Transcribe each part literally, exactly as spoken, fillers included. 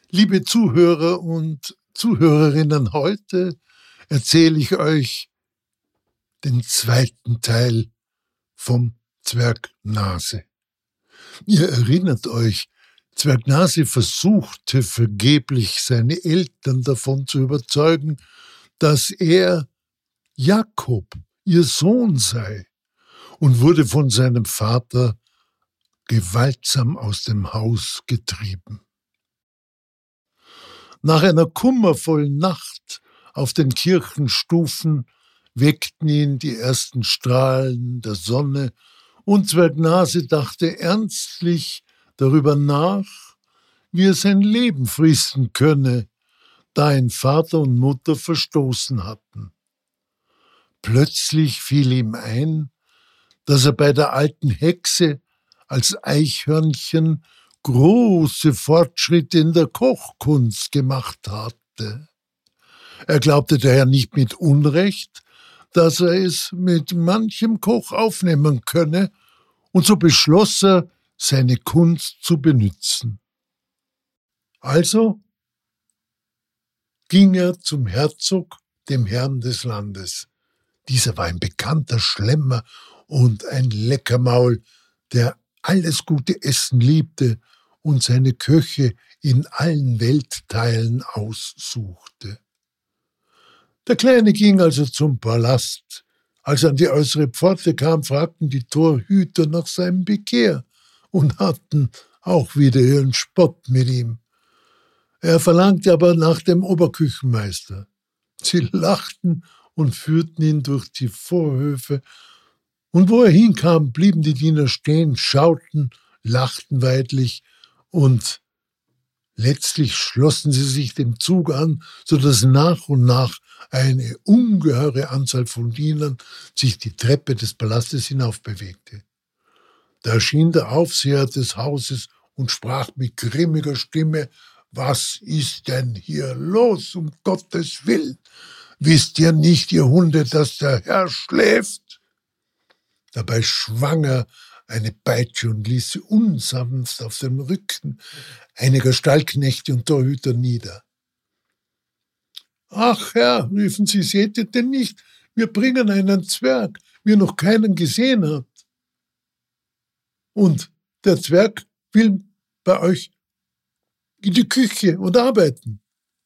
Liebe Zuhörer und Zuhörerinnen, heute erzähle ich euch den zweiten Teil vom Zwerg Nase. Ihr erinnert euch, Zwerg Nase versuchte vergeblich seine Eltern davon zu überzeugen, dass er Jakob, ihr Sohn sei, und wurde von seinem Vater gewaltsam aus dem Haus getrieben. Nach einer kummervollen Nacht auf den Kirchenstufen weckten ihn die ersten Strahlen der Sonne, und Zwerg Nase dachte ernstlich darüber nach, wie er sein Leben fristen könne, da ihn Vater und Mutter verstoßen hatten. Plötzlich fiel ihm ein, dass er bei der alten Hexe als Eichhörnchen große Fortschritte in der Kochkunst gemacht hatte. Er glaubte daher nicht mit Unrecht, dass er es mit manchem Koch aufnehmen könne, und so beschloss er, seine Kunst zu benützen. Also ging er zum Herzog, dem Herrn des Landes. Dieser war ein bekannter Schlemmer und ein Leckermaul, der alles gute Essen liebte und seine Köche in allen Weltteilen aussuchte. Der Kleine ging also zum Palast. Als er an die äußere Pforte kam, fragten die Torhüter nach seinem Bekehr und hatten auch wieder ihren Spott mit ihm. Er verlangte aber nach dem Oberküchenmeister. Sie lachten und führten ihn durch die Vorhöfe, und wo er hinkam, blieben die Diener stehen, schauten, lachten weidlich, und letztlich schlossen sie sich dem Zug an, so dass nach und nach eine ungeheure Anzahl von Dienern sich die Treppe des Palastes hinaufbewegte. Da erschien der Aufseher des Hauses und sprach mit grimmiger Stimme: »Was ist denn hier los, um Gottes Willen? Wisst ihr nicht, ihr Hunde, dass der Herr schläft?« Dabei schwang er eine Peitsche und ließ sie unsanft auf dem Rücken einiger Stallknechte und Torhüter nieder. »Ach Herr«, riefen sie, »seht ihr denn nicht? Wir bringen einen Zwerg, wie ihr noch keinen gesehen habt. Und der Zwerg will bei euch in die Küche und arbeiten.«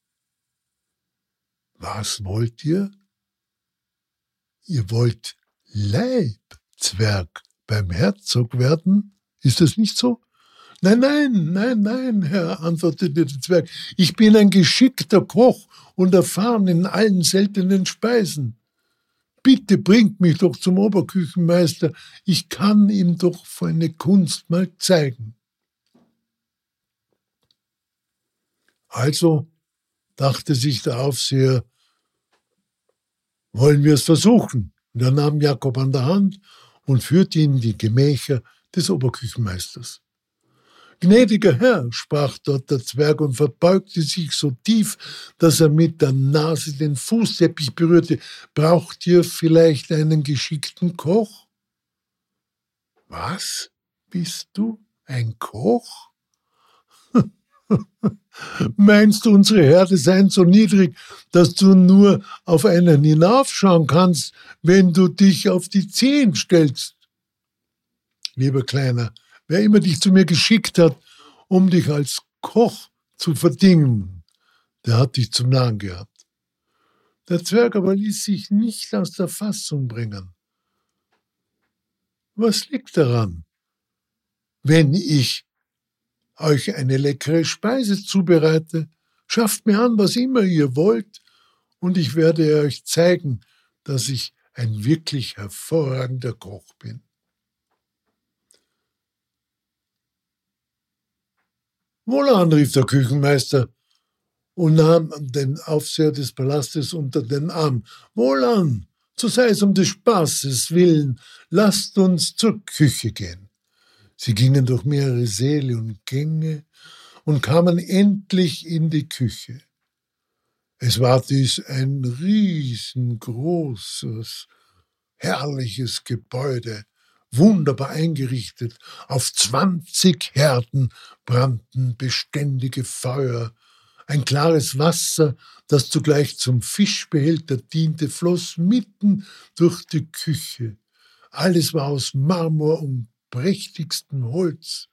»Was wollt ihr? Ihr wollt Leibzwerg beim Herzog werden? Ist das nicht so?« »Nein, nein, nein, nein, Herr«, antwortete der Zwerg. »Ich bin ein geschickter Koch und erfahren in allen seltenen Speisen. Bitte bringt mich doch zum Oberküchenmeister. Ich kann ihm doch meine Kunst mal zeigen.« Also dachte sich der Aufseher, wollen wir es versuchen? Und er nahm Jakob an der Hand und führte ihn in die Gemächer des Oberküchenmeisters. »Gnädiger Herr«, sprach dort der Zwerg und verbeugte sich so tief, dass er mit der Nase den Fußteppich berührte. »Braucht ihr vielleicht einen geschickten Koch?« »Was? Bist du ein Koch? Meinst du, unsere Herde seien so niedrig, dass du nur auf einen hinaufschauen kannst, wenn du dich auf die Zehen stellst? Lieber Kleiner, wer immer dich zu mir geschickt hat, um dich als Koch zu verdingen, der hat dich zum Narren gehabt.« Der Zwerg aber ließ sich nicht aus der Fassung bringen. »Was liegt daran, wenn ich euch eine leckere Speise zubereite? Schafft mir an, was immer ihr wollt, und ich werde euch zeigen, dass ich ein wirklich hervorragender Koch bin.« »Wohlan«, rief der Küchenmeister und nahm den Aufseher des Palastes unter den Arm. »Wohlan, so sei es um des Spaßes willen, lasst uns zur Küche gehen.« Sie gingen durch mehrere Säle und Gänge und kamen endlich in die Küche. Es war dies ein riesengroßes, herrliches Gebäude, wunderbar eingerichtet. Auf zwanzig Herden brannten beständige Feuer Ein klares Wasser, das zugleich zum Fischbehälter diente, floss mitten durch die Küche. Alles war aus Marmor und prächtigstem Holz.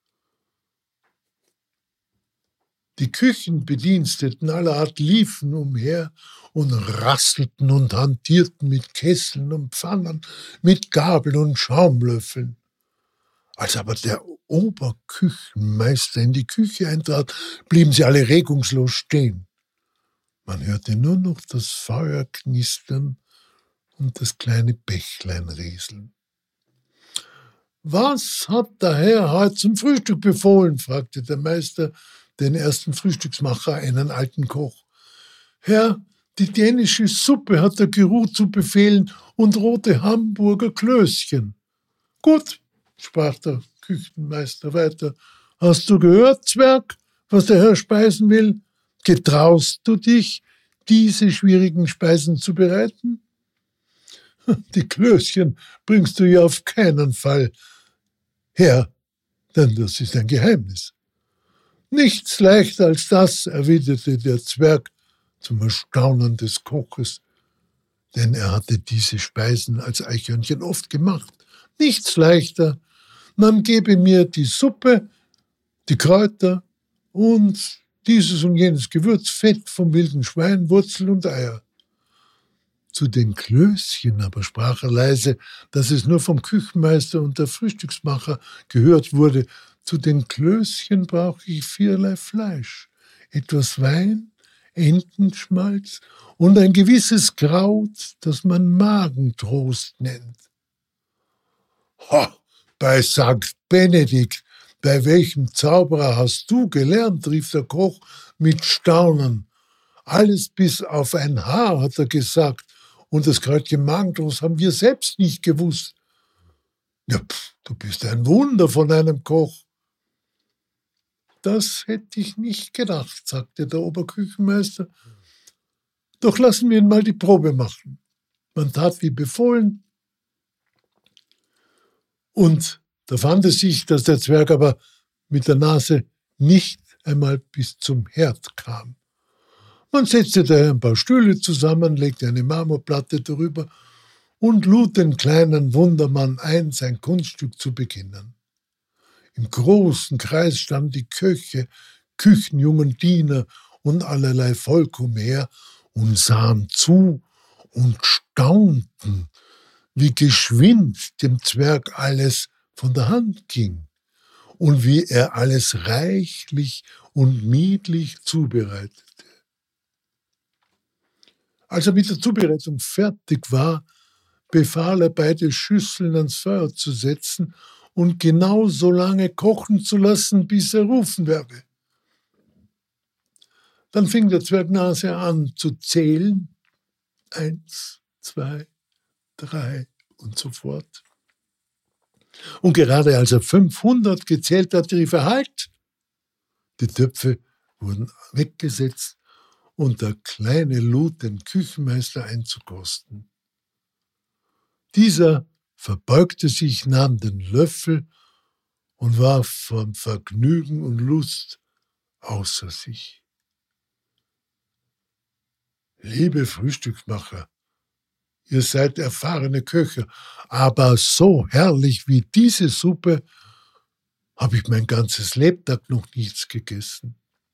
Die Küchenbediensteten aller Art liefen umher und rasselten und hantierten mit Kesseln und Pfannen, mit Gabeln und Schaumlöffeln. Als aber der Oberküchenmeister in die Küche eintrat, blieben sie alle regungslos stehen. Man hörte nur noch das Feuer knistern und das kleine Bächlein rieseln. »Was hat der Herr heute zum Frühstück befohlen?« fragte der Meister den ersten Frühstücksmacher, einen alten Koch. »Herr, die dänische Suppe hat der Guru zu befehlen und rote Hamburger Klößchen.« »Gut«, sprach der Küchenmeister weiter. »Hast du gehört, Zwerg, was der Herr speisen will? Getraust du dich, diese schwierigen Speisen zu bereiten?« »Die Klößchen bringst du ja auf keinen Fall her, denn das ist ein Geheimnis.« »Nichts leichter als das«, erwiderte der Zwerg zum Erstaunen des Koches, denn er hatte diese Speisen als Eichhörnchen oft gemacht. »Nichts leichter. Man gebe mir die Suppe, die Kräuter und dieses und jenes Gewürz, Fett vom wilden Schwein, Wurzel und Eier.« Zu den Klößchen aber sprach er leise, dass es nur vom Küchenmeister und der Frühstücksmacher gehört wurde. »Zu den Klößchen brauche ich vierlei Fleisch, etwas Wein, Entenschmalz und ein gewisses Kraut, das man Magentrost nennt.« »Ha, bei Sankt Benedikt, bei welchem Zauberer hast du gelernt?« rief der Koch mit Staunen. »Alles bis auf ein Haar«, hat er gesagt, »und das Kräutchen Magentrost haben wir selbst nicht gewusst.« »Ja, pff, du bist ein Wunder von einem Koch.« »Das hätte ich nicht gedacht«, sagte der Oberküchenmeister. »Doch lassen wir ihn mal die Probe machen.« Man tat wie befohlen, und da fand es sich, dass der Zwerg aber mit der Nase nicht einmal bis zum Herd kam. Man setzte daher ein paar Stühle zusammen, legte eine Marmorplatte darüber und lud den kleinen Wundermann ein, sein Kunststück zu beginnen. Im großen Kreis standen die Köche, Küchenjungen, Diener und allerlei Volk umher und sahen zu und staunten, wie geschwind dem Zwerg alles von der Hand ging und wie er alles reichlich und miedlich zubereitete. Als er mit der Zubereitung fertig war, befahl er, beide Schüsseln ans Feuer zu setzen und genau so lange kochen zu lassen, bis er rufen werde. Dann fing der Zwergnase an zu zählen. Eins, zwei, drei und so fort. Und gerade als er fünfhundert gezählt hatte, rief er Halt! Die Töpfe wurden weggesetzt und der Kleine lud den Küchenmeister einzukosten. Dieser verbeugte sich, nahm den Löffel und war vom Vergnügen und Lust außer sich. »Liebe Frühstücksmacher, ihr seid erfahrene Köche, aber so herrlich wie diese Suppe habe ich mein ganzes Lebtag noch nichts gegessen.«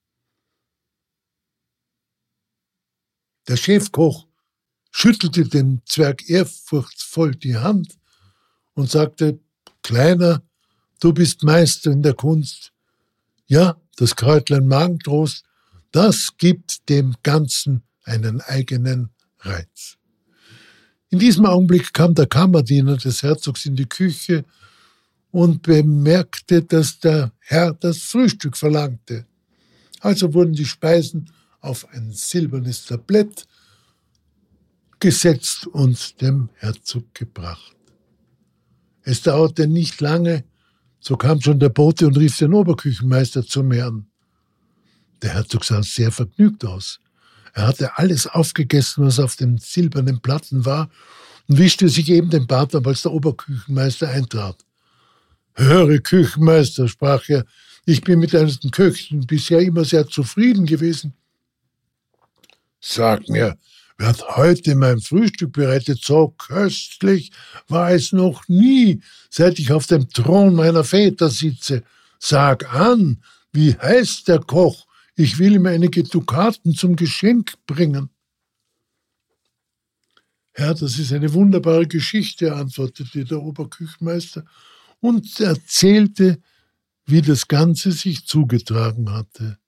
Der Chefkoch schüttelte dem Zwerg ehrfurchtsvoll die Hand und sagte: »Kleiner, du bist Meister in der Kunst. Ja, das Kräutlein Magentrost, das gibt dem Ganzen einen eigenen Reiz.« In diesem Augenblick kam der Kammerdiener des Herzogs in die Küche und bemerkte, dass der Herr das Frühstück verlangte. Also wurden die Speisen auf ein silbernes Tablett gesetzt und dem Herzog gebracht. Es dauerte nicht lange, so kam schon der Bote und rief den Oberküchenmeister zum Herrn. Der Herzog sah sehr vergnügt aus. Er hatte alles aufgegessen, was auf den silbernen Platten war, und wischte sich eben den Bart ab, als der Oberküchenmeister eintrat. »Höre, Küchenmeister«, sprach er, Ich bin mit deinen Köchen bisher immer sehr zufrieden gewesen. Sag mir, wird heute mein Frühstück bereitet? So köstlich war es noch nie, seit ich auf dem Thron meiner Väter sitze. Sag an, wie heißt der Koch? Ich will ihm einige Dukaten zum Geschenk bringen. Herr, das ist eine wunderbare Geschichte, antwortete der Oberküchenmeister und erzählte, wie das Ganze sich zugetragen hatte.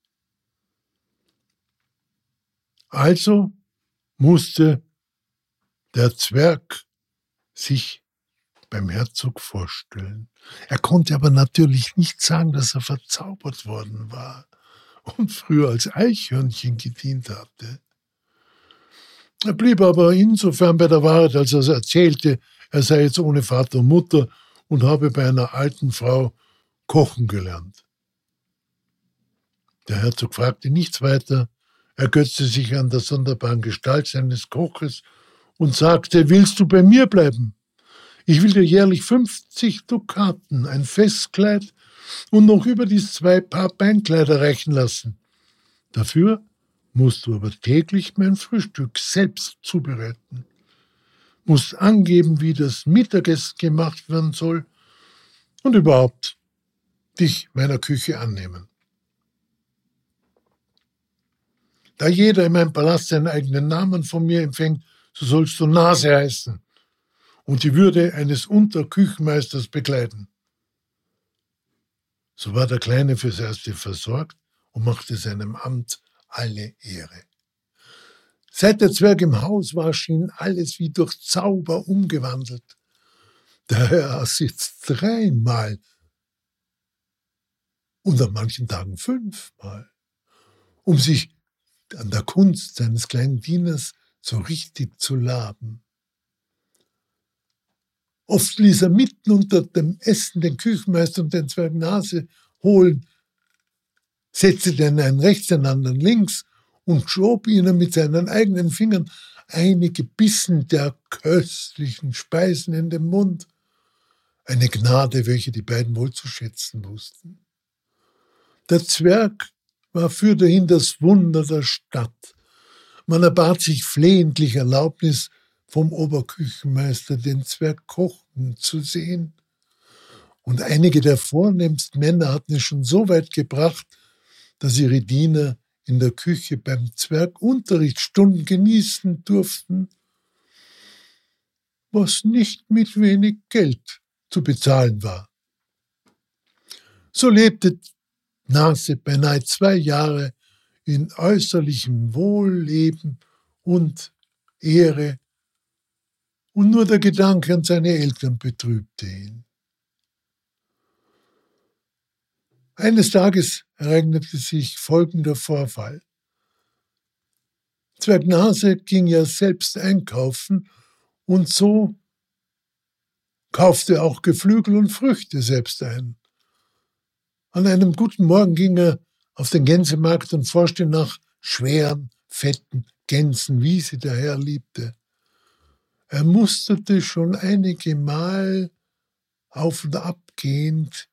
Also musste der Zwerg sich beim Herzog vorstellen. Er konnte aber natürlich nicht sagen, dass er verzaubert worden war und früher als Eichhörnchen gedient hatte. Er blieb aber insofern bei der Wahrheit, als er erzählte, er sei jetzt ohne Vater und Mutter und habe bei einer alten Frau kochen gelernt. Der Herzog fragte nichts weiter, ergötzte sich an der sonderbaren Gestalt seines Koches und sagte, willst du bei mir bleiben? Ich will dir jährlich fünfzig Dukaten, ein Festkleid und noch überdies zwei Paar Beinkleider reichen lassen. Dafür musst du aber täglich mein Frühstück selbst zubereiten, musst angeben, wie das Mittagessen gemacht werden soll und überhaupt dich meiner Küche annehmen. Da jeder in meinem Palast seinen eigenen Namen von mir empfängt, so sollst du Nase heißen und die Würde eines Unterküchenmeisters bekleiden. So war der Kleine fürs Erste versorgt und machte seinem Amt alle Ehre. Seit der Zwerg im Haus war, schien alles wie durch Zauber umgewandelt. Der Herr aß jetzt dreimal und an manchen Tagen fünfmal, um sich an der Kunst seines kleinen Dieners so richtig zu laben. Oft ließ er mitten unter dem Essen den Küchenmeister und den Zwerg Nase holen, setzte den einen rechts, den anderen links und schob ihnen mit seinen eigenen Fingern einige Bissen der köstlichen Speisen in den Mund. Eine Gnade, welche die beiden wohl zu schätzen wussten. Der Zwerg war für dahin das Wunder der Stadt. Man erbat sich flehentlich Erlaubnis vom Oberküchenmeister, den Zwerg kochen zu sehen. Und einige der vornehmsten Männer hatten es schon so weit gebracht, dass ihre Diener in der Küche beim Zwerg Unterrichtsstunden genießen durften, was nicht mit wenig Geld zu bezahlen war. So lebte Nase beinahe zwei Jahre in äußerlichem Wohlleben und Ehre, und nur der Gedanke an seine Eltern betrübte ihn. Eines Tages ereignete sich folgender Vorfall. Zwerg Nase ging ja selbst einkaufen und so kaufte er auch Geflügel und Früchte selbst ein. An einem guten Morgen ging er auf den Gänsemarkt und forschte nach schweren, fetten Gänsen, wie sie der Herr liebte. Er musterte schon einige Mal auf und ab gehend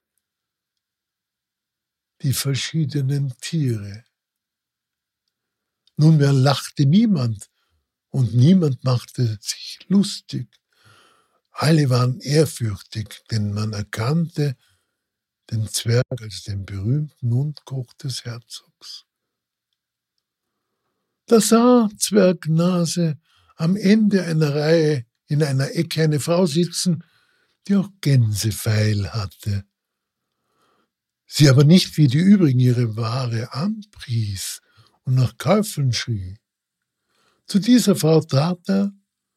die verschiedenen Tiere. Nunmehr lachte niemand und niemand machte sich lustig. Alle waren ehrfürchtig, denn man erkannte den Zwerg als den berühmten Mundkoch des Herzogs. Da sah Zwerg Nase am Ende einer Reihe in einer Ecke eine Frau sitzen, die auch Gänsefeil hatte. Sie aber nicht wie die übrigen ihre Ware anpries und nach Käufern schrie. Zu dieser Frau trat er,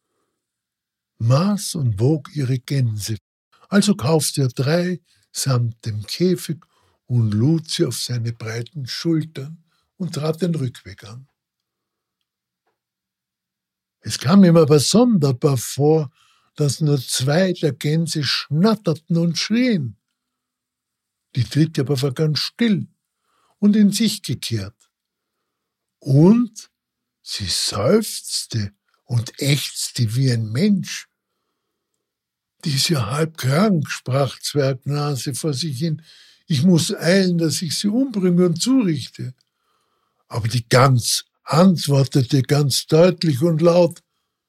maß und wog ihre Gänse. Also kaufte er drei samt dem Käfig und lud sie auf seine breiten Schultern und trat den Rückweg an. Es kam ihm aber sonderbar vor, dass nur zwei der Gänse schnatterten und schrien. Die dritte aber war ganz still und in sich gekehrt. Und sie seufzte und ächzte wie ein Mensch. Die ist ja halb krank, sprach Zwerg Nase vor sich hin. Ich muss eilen, dass ich sie umbringe und zurichte. Aber die Gans antwortete ganz deutlich und laut: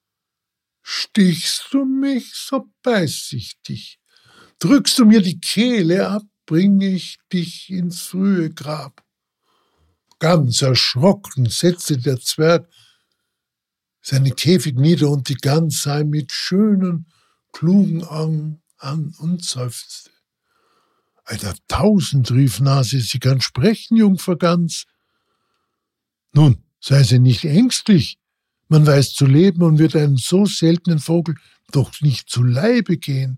Stichst du mich, so beiß ich dich. Drückst du mir die Kehle ab, bringe ich dich ins frühe Grab. Ganz erschrocken setzte der Zwerg seinen Käfig nieder und die Gans sah ihn mit schönen, klugen Augen an und seufzte. Alter Tausend, rief Nase, sie kann sprechen, Jungfer Gans. Nun, sei sie nicht ängstlich. Man weiß zu leben und wird einem so seltenen Vogel doch nicht zu Leibe gehen.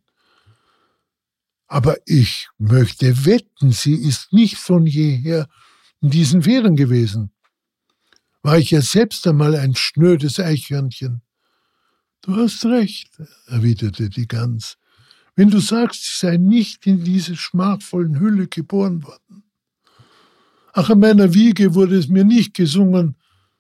Aber ich möchte wetten, sie ist nicht von jeher in diesen Federn gewesen. War ich ja selbst einmal ein schnödes Eichhörnchen. Du hast recht, erwiderte die Gans, wenn du sagst, sie sei nicht in diese schmachvollen Hülle geboren worden. Ach, an meiner Wiege wurde es mir nicht gesungen,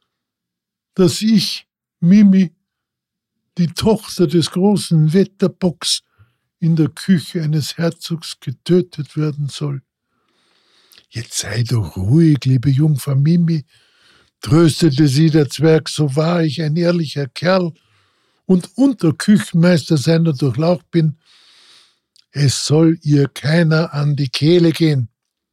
dass ich, Mimi, die Tochter des großen Wetterbocks, in der Küche eines Herzogs getötet werden soll. Jetzt sei doch ruhig, liebe Jungfer Mimi, tröstete sie der Zwerg, so wahr ich ein ehrlicher Kerl und Unterküchenmeister seiner Durchlaucht bin, es soll ihr keiner an die Kehle gehen.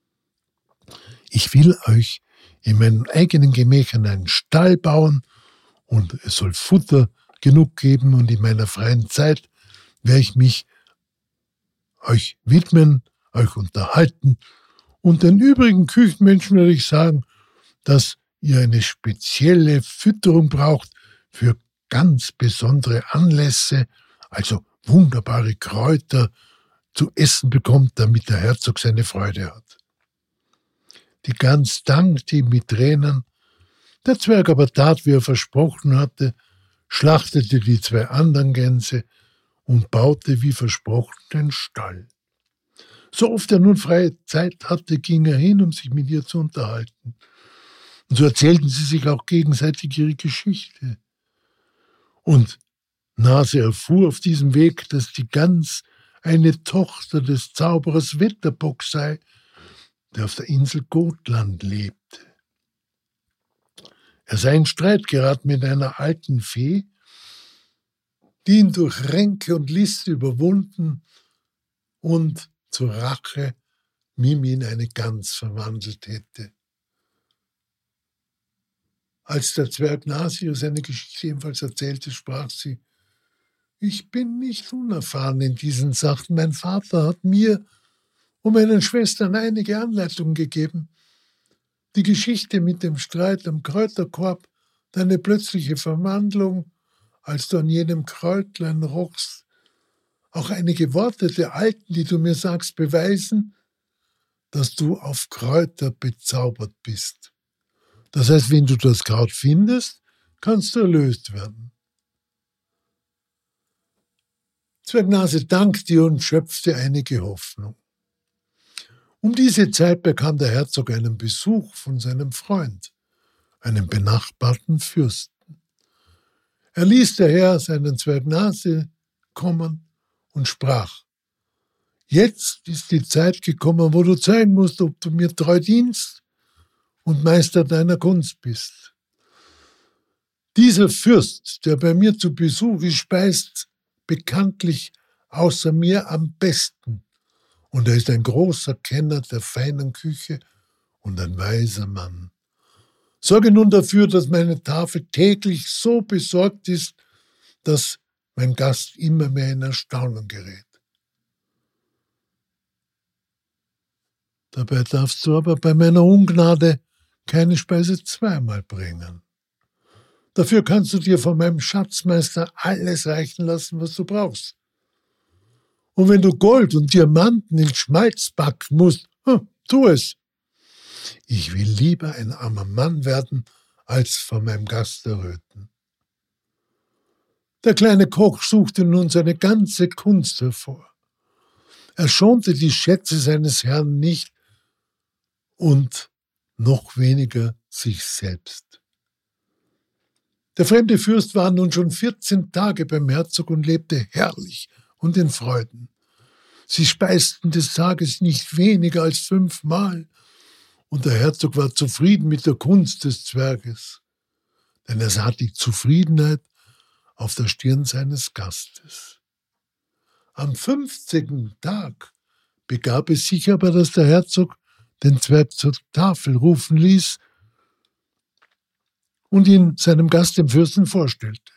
Ich will euch in meinen eigenen Gemächern einen Stall bauen und es soll Futter genug geben und in meiner freien Zeit werde ich mich euch widmen, euch unterhalten und den übrigen Küchenmenschen werde ich sagen, dass ihr eine spezielle Fütterung braucht für ganz besondere Anlässe, also wunderbare Kräuter zu essen bekommt, damit der Herzog seine Freude hat. Die Gans dankte ihm mit Tränen, der Zwerg aber tat, wie er versprochen hatte, schlachtete die zwei anderen Gänse und baute, wie versprochen, den Stall. So oft er nun freie Zeit hatte, ging er hin, um sich mit ihr zu unterhalten. Und so erzählten sie sich auch gegenseitig ihre Geschichte. Und Nase erfuhr auf diesem Weg, dass die Gans eine Tochter des Zauberers Wetterbock sei, der auf der Insel Gotland lebte. Er sei in Streit geraten mit einer alten Fee, die ihn durch Ränke und List überwunden und zur Rache Mimi in eine Gans verwandelt hätte. Als der Zwerg Nase seine Geschichte ebenfalls erzählte, sprach sie: Ich bin nicht unerfahren in diesen Sachen. Mein Vater hat mir und meinen Schwestern einige Anleitungen gegeben. Die Geschichte mit dem Streit am Kräuterkorb, deine plötzliche Verwandlung, als du an jenem Kräutlein rochst, auch einige Worte der Alten, die du mir sagst, beweisen, dass du auf Kräuter bezaubert bist. Das heißt, wenn du das Kraut findest, kannst du erlöst werden. Zwergnase dankte und schöpfte einige Hoffnung. Um diese Zeit bekam der Herzog einen Besuch von seinem Freund, einem benachbarten Fürsten. Er ließ daher seinen Zwergnase kommen und sprach: Jetzt ist die Zeit gekommen, wo du zeigen musst, ob du mir treu dienst und Meister deiner Kunst bist. Dieser Fürst, der bei mir zu Besuch ist, speist bekanntlich außer mir am besten. Und er ist ein großer Kenner der feinen Küche und ein weiser Mann. Sorge nun dafür, dass meine Tafel täglich so besorgt ist, dass mein Gast immer mehr in Erstaunen gerät. Dabei darfst du aber bei meiner Ungnade keine Speise zweimal bringen. Dafür kannst du dir von meinem Schatzmeister alles reichen lassen, was du brauchst. Und wenn du Gold und Diamanten in Schmalz backen musst, hm, tu es. Ich will lieber ein armer Mann werden, als von meinem Gast erröten. Der kleine Koch suchte nun seine ganze Kunst hervor. Er schonte die Schätze seines Herrn nicht und noch weniger sich selbst. Der fremde Fürst war nun schon vierzehn Tage beim Herzog und lebte herrlich und in Freuden. Sie speisten des Tages nicht weniger als fünfmal, und der Herzog war zufrieden mit der Kunst des Zwerges, denn er sah die Zufriedenheit auf der Stirn seines Gastes. Am fünfzehnten Tag begab es sich aber, dass der Herzog den Zwerg zur Tafel rufen ließ und ihn seinem Gast, dem Fürsten, vorstellte.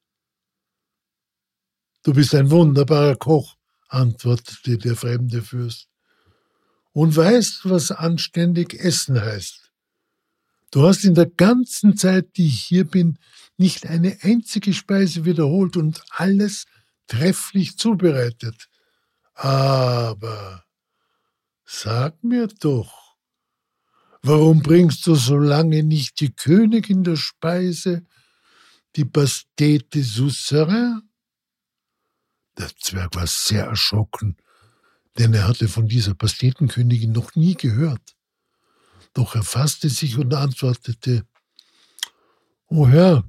»Du bist ein wunderbarer Koch«, antwortete der fremde Fürst, »und weißt, was anständig Essen heißt. Du hast in der ganzen Zeit, die ich hier bin, nicht eine einzige Speise wiederholt und alles trefflich zubereitet. Aber sag mir doch, warum bringst du so lange nicht die Königin der Speise, die Pastete Soucerin?« Der Zwerg war sehr erschrocken, denn er hatte von dieser Pastetenkönigin noch nie gehört. Doch er fasste sich und antwortete: »O Herr,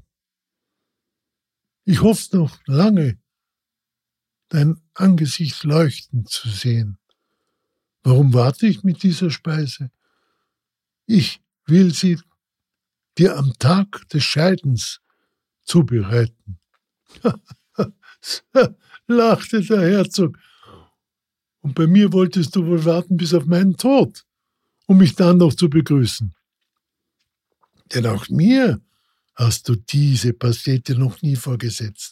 ich hoffe noch lange, dein Angesicht leuchten zu sehen. Warum warte ich mit dieser Speise? Ich will sie dir am Tag des Scheidens zubereiten.« lachte der Herzog. »Und bei mir wolltest du wohl warten bis auf meinen Tod, um mich dann noch zu begrüßen. Denn auch mir hast du diese Pastete noch nie vorgesetzt.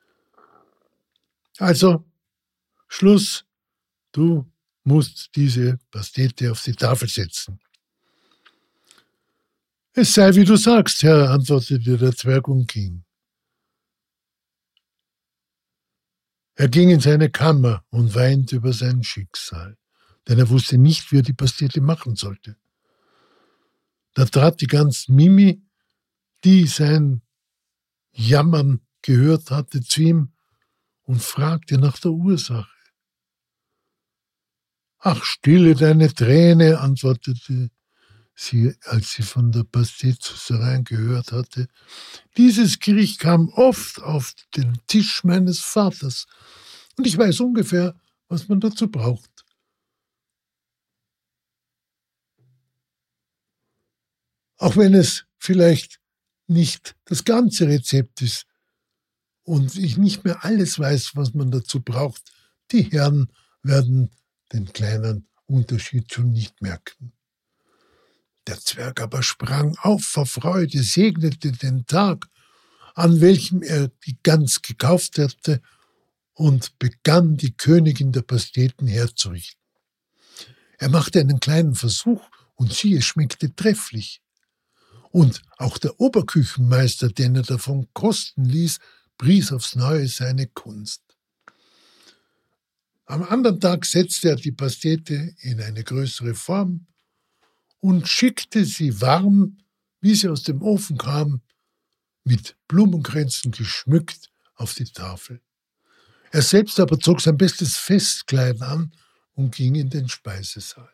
Also, Schluss, du musst diese Pastete auf die Tafel setzen.« »Es sei, wie du sagst, Herr«, antwortete der Zwerg und ging. Er ging in seine Kammer und weinte über sein Schicksal, denn er wusste nicht, wie er die Pastete machen sollte. Da trat die Gans Mimi, die sein Jammern gehört hatte, zu ihm und fragte nach der Ursache. »Ach, stille deine Träne«, antwortete sie, als sie von der Pastete Soucerin gehört hatte. »Dieses Gericht kam oft auf den Tisch meines Vaters, und ich weiß ungefähr, was man dazu braucht. Auch wenn es vielleicht nicht das ganze Rezept ist und ich nicht mehr alles weiß, was man dazu braucht, die Herren werden den kleinen Unterschied schon nicht merken.« Der Zwerg aber sprang auf vor Freude, segnete den Tag, an welchem er die Gans gekauft hatte, und begann, die Königin der Pasteten herzurichten. Er machte einen kleinen Versuch, und siehe, es schmeckte trefflich. Und auch der Oberküchenmeister, den er davon kosten ließ, pries aufs Neue seine Kunst. Am anderen Tag setzte er die Pastete in eine größere Form und schickte sie warm, wie sie aus dem Ofen kam, mit Blumenkränzen geschmückt auf die Tafel. Er selbst aber zog sein bestes Festkleid an und ging in den Speisesaal.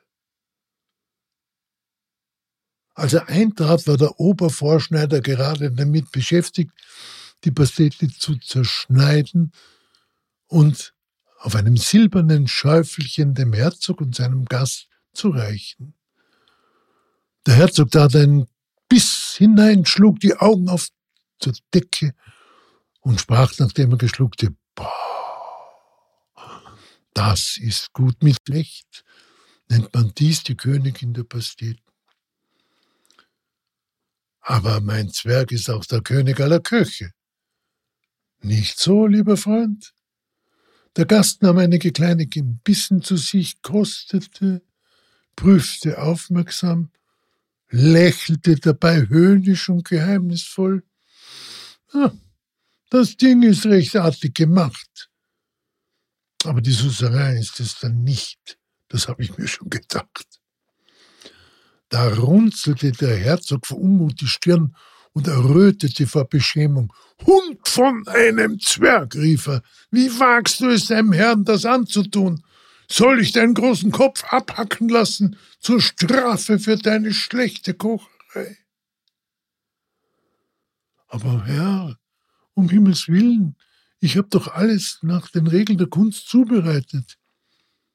Als er eintrat, war der Obervorschneider gerade damit beschäftigt, die Pastete zu zerschneiden und auf einem silbernen Schäufelchen dem Herzog und seinem Gast zu reichen. Der Herzog tat einen Biss hinein, schlug die Augen auf zur Decke und sprach, nachdem er geschluckte: »Boah, das ist gut mit Recht, nennt man dies die Königin der Pasteten. Aber mein Zwerg ist auch der König aller Köche. Nicht so, lieber Freund?« Der Gast nahm einige kleine Bissen zu sich, kostete, prüfte aufmerksam, lächelte dabei höhnisch und geheimnisvoll. »Ah, das Ding ist recht artig gemacht. Aber die Soucerin ist es dann nicht, das habe ich mir schon gedacht.« Da runzelte der Herzog vor Unmut die Stirn und errötete vor Beschämung. »Hund von einem Zwerg«, rief er, »wie wagst du es, deinem Herrn das anzutun? Soll ich deinen großen Kopf abhacken lassen zur Strafe für deine schlechte Kocherei?« »Aber Herr, um Himmels Willen, ich habe doch alles nach den Regeln der Kunst zubereitet.«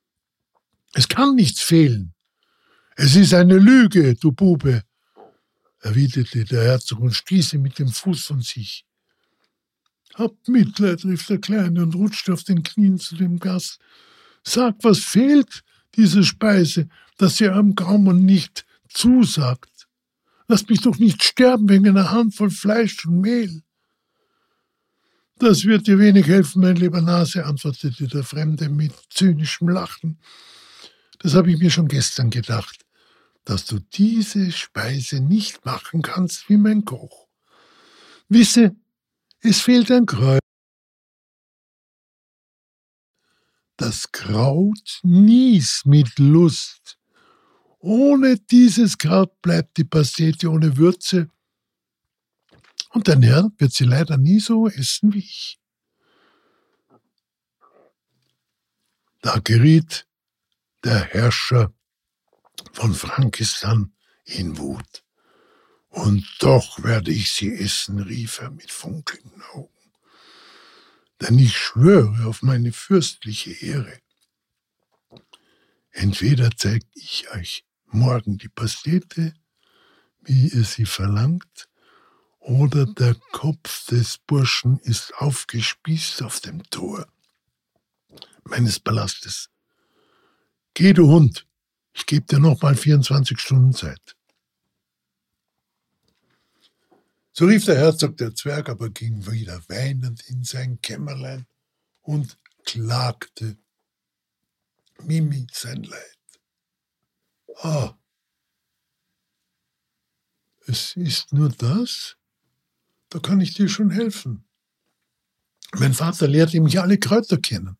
Es kann nichts fehlen. Es ist eine Lüge, du Bube, erwiderte der Herzog und stieß ihn mit dem Fuß von sich. Habt Mitleid, rief der Kleine und rutschte auf den Knien zu dem Gast. Sag, was fehlt dieser Speise, dass ihr am Gaumen nicht zusagt? Lasst mich doch nicht sterben wegen einer Handvoll Fleisch und Mehl. Das wird dir wenig helfen, mein lieber Nase, antwortete der Fremde mit zynischem Lachen. Das habe ich mir schon gestern gedacht, dass du diese Speise nicht machen kannst wie mein Koch. Wisse, es fehlt ein Kraut. Das Kraut nieß mit Lust. Ohne dieses Kraut bleibt die Pastete ohne Würze. Und dein Herr wird sie leider nie so essen wie ich. Da geriet der Herrscher von Frankistan in Wut. Und doch werde ich sie essen, rief er mit funkelnden Augen. Denn ich schwöre auf meine fürstliche Ehre. Entweder zeige ich euch morgen die Pastete, wie ihr sie verlangt, oder der Kopf des Burschen ist aufgespießt auf dem Tor meines Palastes. Geh, du Hund, ich gebe dir noch mal vierundzwanzig Stunden Zeit. So rief der Herzog, der Zwerg aber ging wieder weinend in sein Kämmerlein und klagte Mimi sein Leid. Ah, es ist nur das? Da kann ich dir schon helfen. Mein Vater lehrte mich alle Kräuter kennen.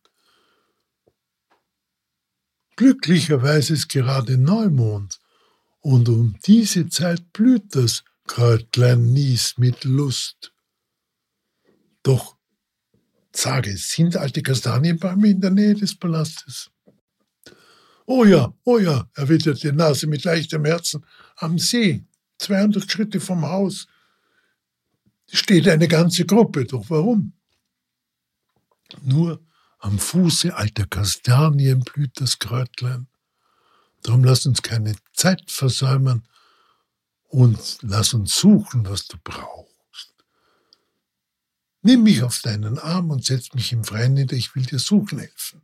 Glücklicherweise ist gerade Neumond und um diese Zeit blüht das Kräutlein Nies mit Lust. Doch, sage, sind alte Kastanienbäume in der Nähe des Palastes? Oh ja, oh ja, erwiderte Nase mit leichtem Herzen, am See, zweihundert Schritte vom Haus, steht eine ganze Gruppe, doch warum? Nur am Fuße alter Kastanien blüht das Kräutlein. Darum lass uns keine Zeit versäumen und lass uns suchen, was du brauchst. Nimm mich auf deinen Arm und setz mich im Freien nieder, ich will dir suchen helfen.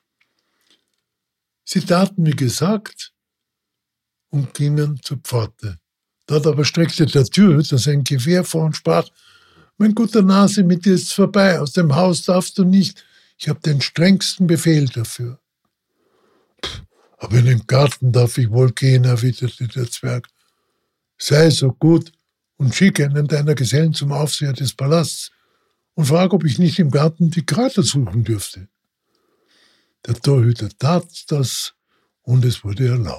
Sie taten wie gesagt und gingen zur Pforte. Dort aber streckte der Türhüter sein Gewehr vor und sprach, mein guter Nase, mit dir ist's vorbei, aus dem Haus darfst du nicht, ich habe den strengsten Befehl dafür. Pff, aber in den Garten darf ich wohl gehen, erwiderte der Zwerg. Sei so gut und schicke einen deiner Gesellen zum Aufseher des Palasts und frag, ob ich nicht im Garten die Kräuter suchen dürfte. Der Torhüter tat das und es wurde erlaubt.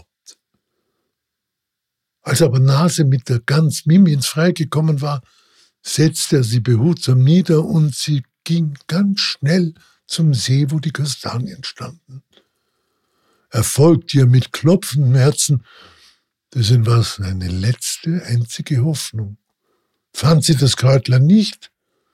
Als aber Nase mit der Gans Mimi ins Freie gekommen war, setzte er sie behutsam nieder und sie ging ganz schnell zum See, wo die Kastanien standen. Er folgte ihr mit klopfendem Herzen, dessen war seine letzte, einzige Hoffnung. Fand sie das Kräutlein nicht,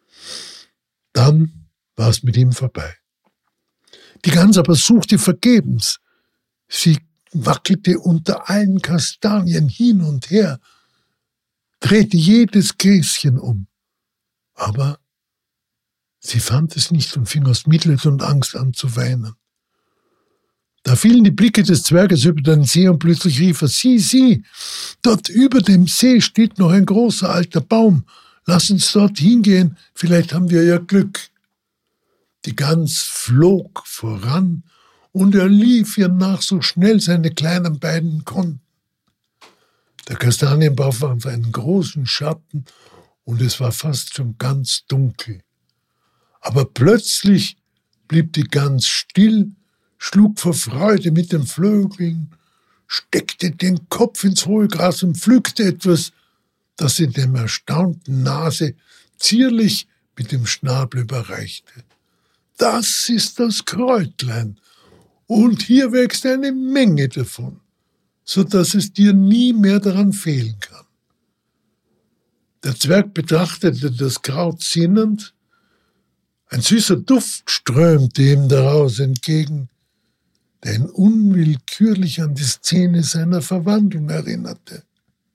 dann war es mit ihm vorbei. Die Gans aber suchte vergebens. Sie wackelte unter allen Kastanien hin und her, drehte jedes Gräschen um. Aber sie fand es nicht und fing aus Mitleid und Angst an zu weinen. Da fielen die Blicke des Zwerges über den See und plötzlich rief er, sieh, sieh, dort über dem See steht noch ein großer alter Baum. Lass uns dort hingehen, vielleicht haben wir ja Glück. Die Gans flog voran und er lief ihr nach, so schnell seine kleinen Beine konnten. Der Kastanienbaum war auf einen großen Schatten und es war fast schon ganz dunkel. Aber plötzlich blieb die Gans still, schlug vor Freude mit den Flügeln, steckte den Kopf ins hohe Gras und pflückte etwas, das sie dem erstaunten Nase zierlich mit dem Schnabel überreichte. Das ist das Kräutlein, und hier wächst eine Menge davon, so dass es dir nie mehr daran fehlen kann. Der Zwerg betrachtete das Kraut sinnend, ein süßer Duft strömte ihm daraus entgegen. der ihn unwillkürlich an die Szene seiner Verwandlung erinnerte.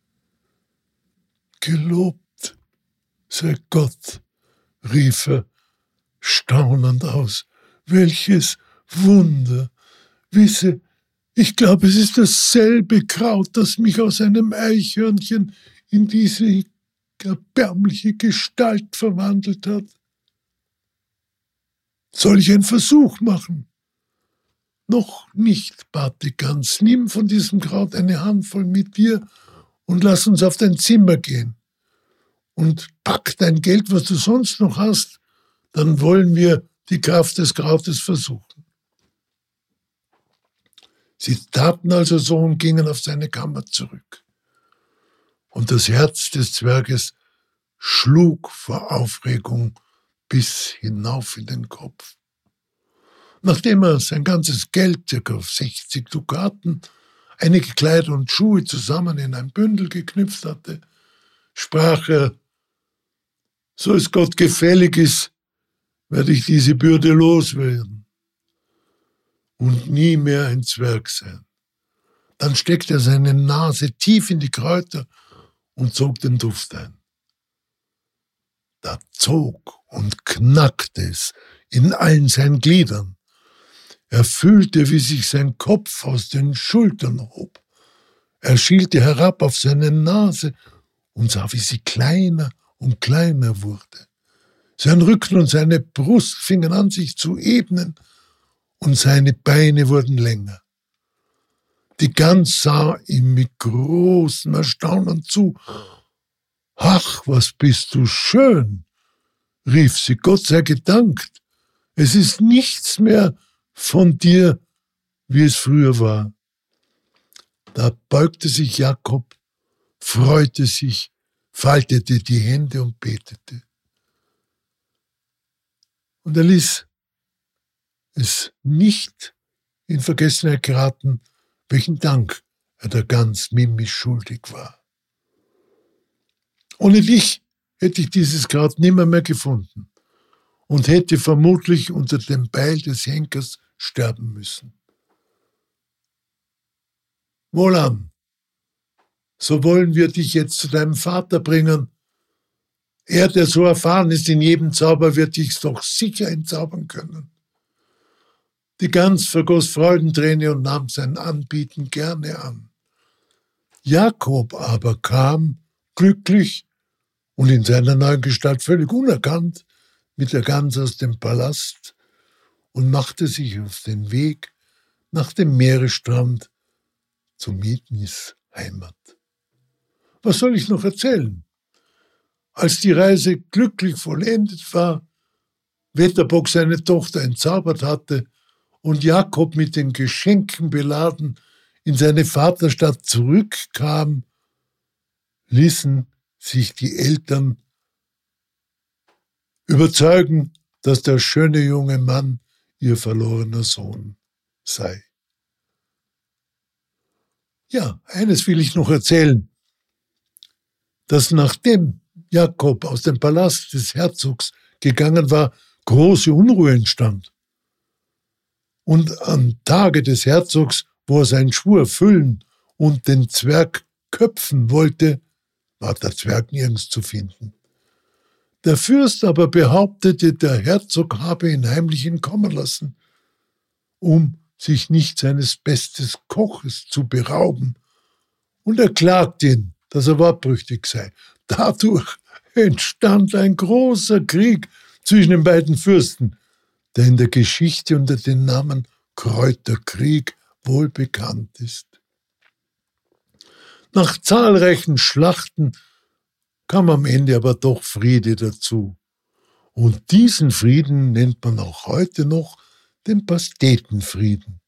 »Gelobt sei Gott«, rief er staunend aus. »Welches Wunder! Wisse, ich glaube, es ist dasselbe Kraut, das mich aus einem Eichhörnchen in diese erbärmliche Gestalt verwandelt hat. Soll ich einen Versuch machen?« »Noch nicht«, bat die Gans. »Nimm von diesem Kraut eine Handvoll mit dir und lass uns auf dein Zimmer gehen. Und pack dein Geld, was du sonst noch hast, dann wollen wir die Kraft des Krautes versuchen.« Sie taten also so und gingen auf seine Kammer zurück. Und das Herz des Zwerges schlug vor Aufregung bis hinauf in den Kopf. Nachdem er sein ganzes Geld, ca. sechzig Dukaten, einige Kleider und Schuhe zusammen in ein Bündel geknüpft hatte, sprach er: »So es Gott gefällig ist, werde ich diese Bürde loswerden und nie mehr ein Zwerg sein.« Dann steckte er seine Nase tief in die Kräuter und zog den Duft ein. Da zog und knackte es in allen seinen Gliedern. Er fühlte, wie sich sein Kopf aus den Schultern hob. Er schielte herab auf seine Nase und sah, wie sie kleiner und kleiner wurde. Sein Rücken und seine Brust fingen an, sich zu ebnen, und seine Beine wurden länger. Die Gans sah ihm mit großem Erstaunen zu. »Ach, was bist du schön«, rief sie, »Gott sei gedankt. Es ist nichts mehr von dir, wie es früher war.« Da beugte sich Jakob, freute sich, faltete die Hände und betete. Und er ließ es nicht in Vergessenheit geraten, welchen Dank er der Gans Mimi schuldig war. Ohne dich hätte ich dieses Kraut nimmer mehr gefunden und hätte vermutlich unter dem Beil des Henkers sterben müssen. Wohlan, so wollen wir dich jetzt zu deinem Vater bringen. Er, der so erfahren ist in jedem Zauber, wird dich doch sicher entzaubern können. Die Gans vergoss Freudenträne und nahm sein Anbieten gerne an. Jakob aber kam, glücklich und in seiner neuen Gestalt völlig unerkannt, mit der Gans aus dem Palast und machte sich auf den Weg nach dem Meeresstrand zu Mithnis Heimat. Was soll ich noch erzählen? Als die Reise glücklich vollendet war, Wetterbock seine Tochter entzaubert hatte und Jakob mit den Geschenken beladen in seine Vaterstadt zurückkam, ließen sich die Eltern überzeugen, dass der schöne junge Mann ihr verlorener Sohn sei. Ja, eines will ich noch erzählen, dass nachdem Jakob aus dem Palast des Herzogs gegangen war, große Unruhe entstand. Und am Tage des Herzogs, wo er seinen Schwur erfüllen und den Zwerg köpfen wollte, war der Zwerg nirgends zu finden. Der Fürst aber behauptete, der Herzog habe ihn heimlich entkommen lassen, um sich nicht seines besten Koches zu berauben, und er klagte ihn, dass er wortbrüchig sei. Dadurch entstand ein großer Krieg zwischen den beiden Fürsten, der in der Geschichte unter dem Namen Kräuterkrieg wohl bekannt ist. Nach zahlreichen Schlachten kam am Ende aber doch Friede dazu. Und diesen Frieden nennt man auch heute noch den Pastetenfrieden.